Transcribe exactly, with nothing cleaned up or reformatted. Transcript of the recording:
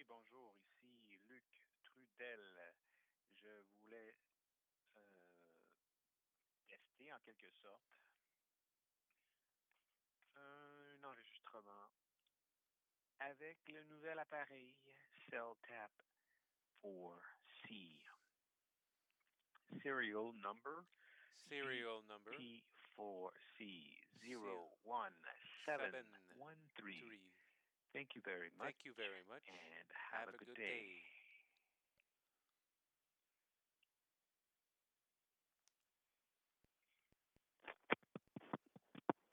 bonjour, ici Luc Trudel. Je voulais euh, tester en quelque sorte un enregistrement avec le nouvel appareil CellTap four C. Serial number Serial number P four C zero one seven one three. Thank you very much. Thank you very much. And have, Have a a good good day. day.